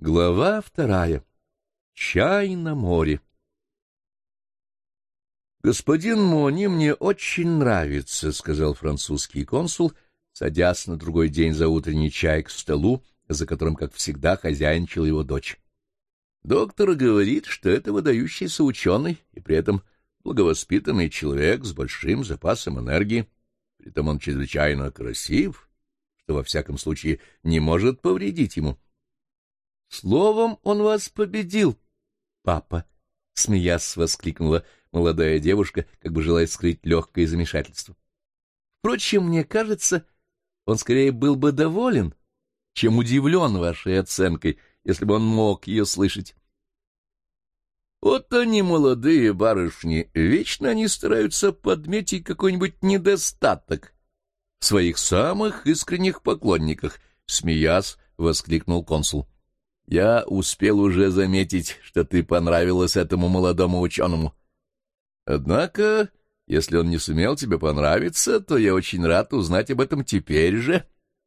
Глава 2. Чай на море. «Господин Мони мне очень нравится», — сказал французский консул, садясь на другой день за утренний чай к столу, за которым, как всегда, хозяйничала его дочь. «Доктор говорит, что это выдающийся ученый и при этом благовоспитанный человек с большим запасом энергии. Притом он чрезвычайно красив, что во всяком случае не может повредить ему». «Словом, он вас победил, папа», — смеясь воскликнула молодая девушка, как бы желая скрыть легкое замешательство. «Впрочем, мне кажется, он скорее был бы доволен, чем удивлен вашей оценкой, если бы он мог ее слышать». «Вот они, молодые барышни, вечно они стараются подметить какой-нибудь недостаток в своих самых искренних поклонниках», — смеясь воскликнул консул. «Я успел уже заметить, что ты понравилась этому молодому ученому. Однако, если он не сумел тебе понравиться, то я очень рад узнать об этом теперь же,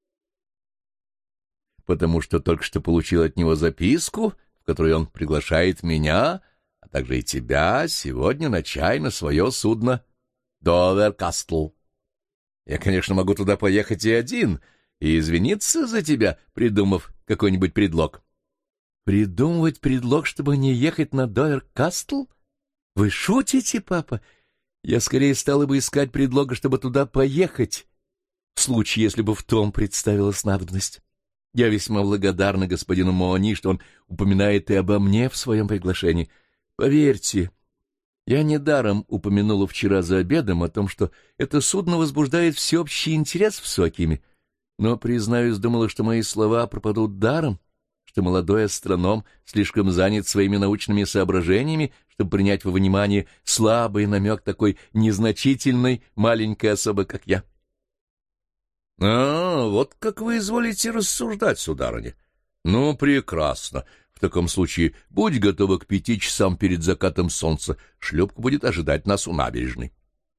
потому что только что получил от него записку, в которой он приглашает меня, а также и тебя, сегодня на чай на свое судно Довер-Кастл. Я, конечно, могу туда поехать и один, и извиниться за тебя, придумав какой-нибудь предлог». «Придумывать предлог, чтобы не ехать на Довер-Кастл? Вы шутите, папа? Я скорее стала бы искать предлога, чтобы туда поехать, в случае, если бы в том представилась надобность. Я весьма благодарна господину Мони, что он упоминает и обо мне в своем приглашении. Поверьте, я недаром упомянула вчера за обедом о том, что это судно возбуждает всеобщий интерес в Сокиме, но, признаюсь, думала, что мои слова пропадут даром, что молодой астроном слишком занят своими научными соображениями, чтобы принять во внимание слабый намек такой незначительной маленькой особы, как я. — вот как вы изволите рассуждать, сударыня. Ну, прекрасно. В таком случае будь готова к 5 часам перед закатом солнца. Шлюпка будет ожидать нас у набережной.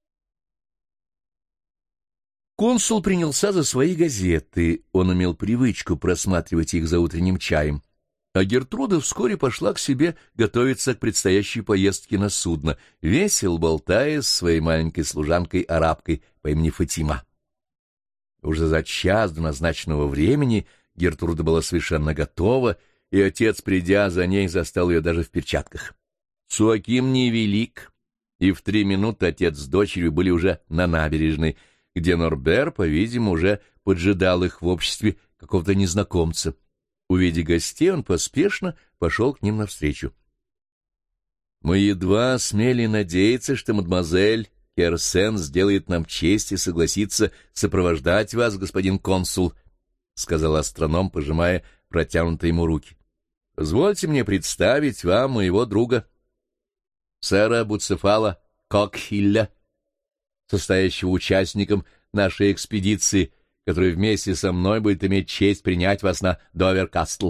Консул принялся за свои газеты, он имел привычку просматривать их за утренним чаем, а Гертруда вскоре пошла к себе готовиться к предстоящей поездке на судно, весело болтая с своей маленькой служанкой-арабкой по имени Фатима. Уже за час до назначенного времени Гертруда была совершенно готова, и отец, придя за ней, застал ее даже в перчатках. Соким невелик, и в 3 минуты отец с дочерью были уже на набережной, где Норбер, по-видимому, уже поджидал их в обществе какого-то незнакомца. Увидя гостей, он поспешно пошел к ним навстречу. «Мы едва смели надеяться, что мадемуазель Керсен сделает нам честь и согласится сопровождать вас, господин консул», — сказал астроном, пожимая протянутые ему руки. «Позвольте мне представить вам моего друга, сэра Буцефала Кокхилля, состоящего участником нашей экспедиции, который вместе со мной будет иметь честь принять вас на Довер-Кастл».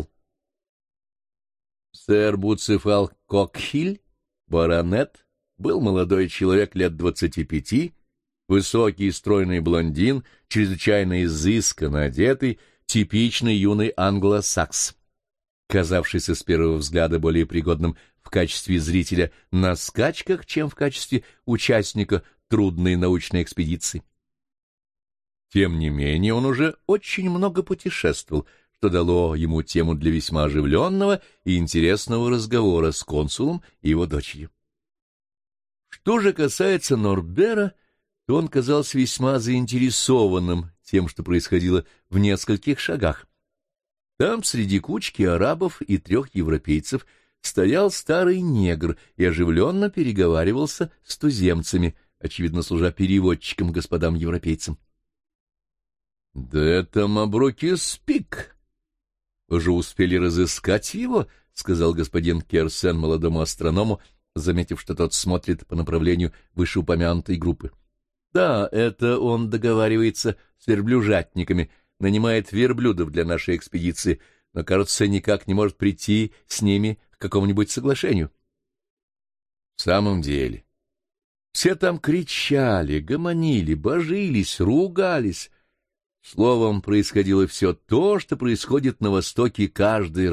Сэр Буцефал Кокхиль, баронет, был молодой человек лет 25, высокий и стройный блондин, чрезвычайно изысканно одетый, типичный юный англосакс, казавшийся с первого взгляда более пригодным в качестве зрителя на скачках, чем в качестве участника трудной научной экспедиции. Тем не менее, он уже очень много путешествовал, что дало ему тему для весьма оживленного и интересного разговора с консулом и его дочерью. Что же касается Норбера, то он казался весьма заинтересованным тем, что происходило в нескольких шагах. Там, среди кучки арабов и 3 европейцев, стоял старый негр и оживленно переговаривался с туземцами, очевидно, служа переводчиком господам европейцам. — Да это Мабруки Спик! Вы же успели разыскать его? — сказал господин Керсен молодому астроному, заметив, что тот смотрит по направлению вышеупомянутой группы. — Да, это он договаривается с верблюжатниками, нанимает верблюдов для нашей экспедиции, но, кажется, никак не может прийти с ними к какому-нибудь соглашению. В самом деле, все там кричали, гомонили, божились, ругались. Словом, происходило все то, что происходит на Востоке каждый раз,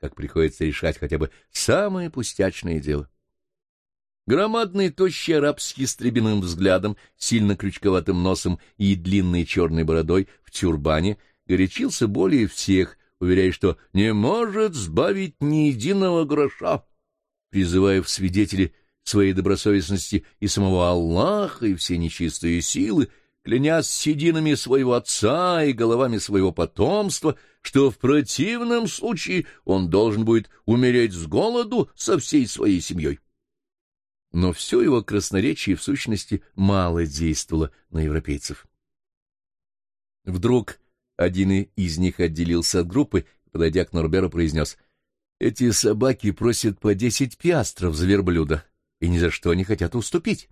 как приходится решать хотя бы самое пустячное дело. Громадный, тощий араб с ястребиным взглядом, сильно крючковатым носом и длинной черной бородой в тюрбане горячился более всех, уверяя, что не может сбавить ни единого гроша, призывая в свидетели своей добросовестности и самого Аллаха, и все нечистые силы, клянясь сединами своего отца и головами своего потомства, что в противном случае он должен будет умереть с голоду со всей своей семьей. Но все его красноречие в сущности мало действовало на европейцев. Вдруг один из них отделился от группы и, подойдя к Норберу, произнес: «Эти собаки просят по 10 пиастров за верблюда и ни за что не хотят уступить».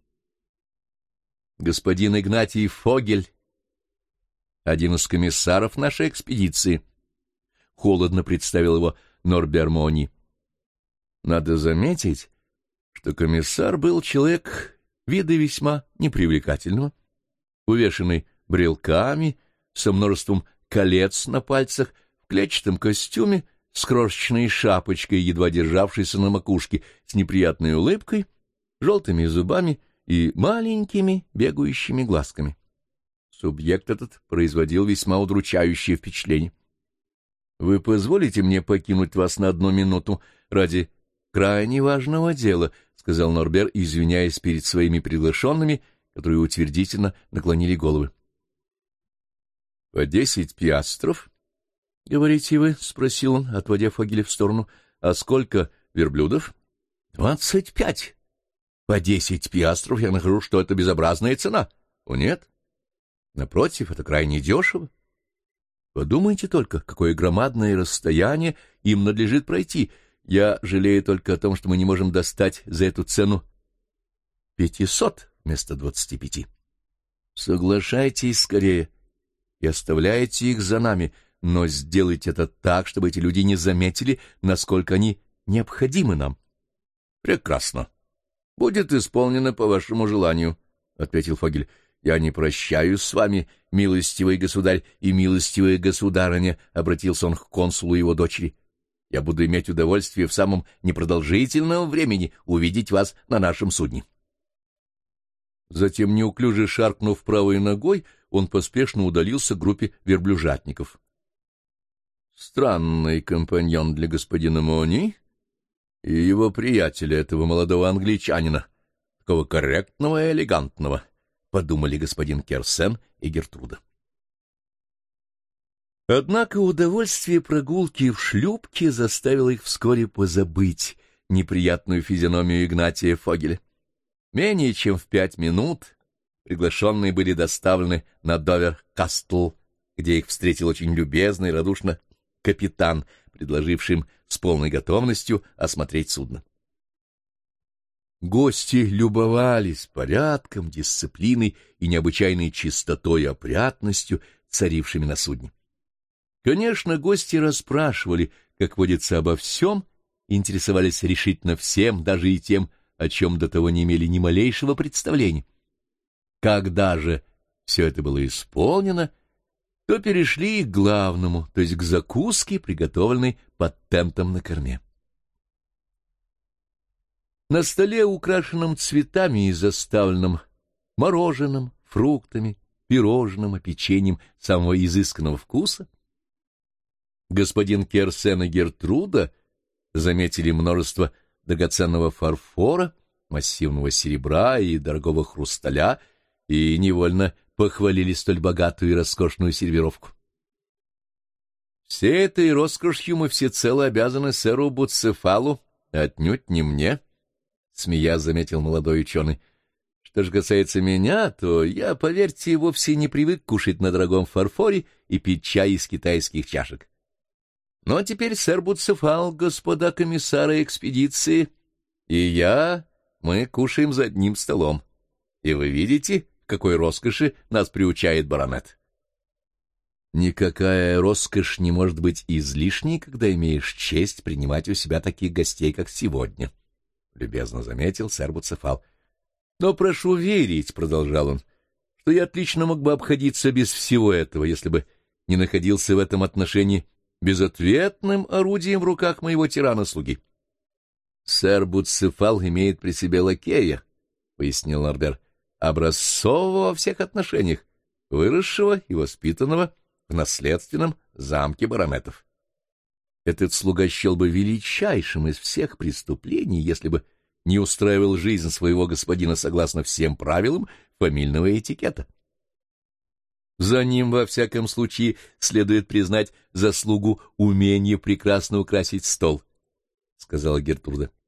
Господин Игнатий Фогель, один из комиссаров нашей экспедиции, холодно представил его Норбер Мони. Надо заметить, что комиссар был человек вида весьма непривлекательного, увешанный брелками, со множеством колец на пальцах, в клетчатом костюме, с крошечной шапочкой, едва державшейся на макушке, с неприятной улыбкой, желтыми зубами и маленькими бегающими глазками. Субъект этот производил весьма удручающее впечатление. «Вы позволите мне покинуть вас на 1 минуту ради крайне важного дела», — сказал Норбер, извиняясь перед своими приглашенными, которые утвердительно наклонили головы. — По 10 пиастров, говорите вы? — спросил он, отводя Фогеля в сторону. — А сколько верблюдов? — 25. По 10 пиастров я нахожу, что это безобразная цена. — О, нет. Напротив, это крайне дешево. Подумайте только, какое громадное расстояние им надлежит пройти. Я жалею только о том, что мы не можем достать за эту цену 500 вместо 25. Соглашайтесь скорее и оставляйте их за нами, но сделайте это так, чтобы эти люди не заметили, насколько они необходимы нам. — Прекрасно. Будет исполнено по вашему желанию, — ответил Фогель. — Я не прощаюсь с вами, милостивый государь и милостивая государыня, — обратился он к консулу и его дочери. — Я буду иметь удовольствие в самом непродолжительном времени увидеть вас на нашем судне. Затем, неуклюже шаркнув правой ногой, он поспешно удалился к группе верблюжатников. Странный компаньон для господина Мони и его приятеля, этого молодого англичанина, такого корректного и элегантного, — подумали господин Керсен и Гертруда. Однако удовольствие прогулки в шлюпке заставило их вскоре позабыть неприятную физиономию Игнатия Фогеля. Менее чем в 5 минут приглашенные были доставлены на Довер-Кастл, где их встретил очень любезно и радушно капитан, предложивший им с полной готовностью осмотреть судно. Гости любовались порядком, дисциплиной и необычайной чистотой и опрятностью, царившими на судне. Конечно, гости расспрашивали, как водится, обо всем, интересовались решительно всем, даже и тем, о чем до того не имели ни малейшего представления. Когда же все это было исполнено, то перешли к главному, то есть к закуске, приготовленной под тентом на корме. На столе, украшенном цветами и заставленном мороженым, фруктами, пирожным и печеньем самого изысканного вкуса, господин Керсен и Гертруда заметили множество драгоценного фарфора, массивного серебра и дорогого хрусталя и невольно похвалили столь богатую и роскошную сервировку. «Всей этой роскошью мы всецело обязаны сэру Буцефалу, отнюдь не мне», — смеясь заметил молодой ученый. «Что же касается меня, то я, поверьте, вовсе не привык кушать на дорогом фарфоре и пить чай из китайских чашек. Но теперь сэр Буцефал, господа комиссары экспедиции, и я, мы кушаем за одним столом. И вы видите, к какой роскоши нас приучает баронет». «Никакая роскошь не может быть излишней, когда имеешь честь принимать у себя таких гостей, как сегодня», — любезно заметил сэр Буцефал. «Но прошу верить, — продолжал он, — что я отлично мог бы обходиться без всего этого, если бы не находился в этом отношении безответным орудием в руках моего тирана-слуги. — Сэр Буцефал имеет при себе лакея, — пояснил Норбер, — образцового во всех отношениях, выросшего и воспитанного в наследственном замке баронетов. Этот слуга счел бы величайшим из всех преступлений, если бы не устраивал жизнь своего господина согласно всем правилам фамильного этикета. За ним, во всяком случае, следует признать заслугу умения прекрасно украсить стол, — сказала Гертруда.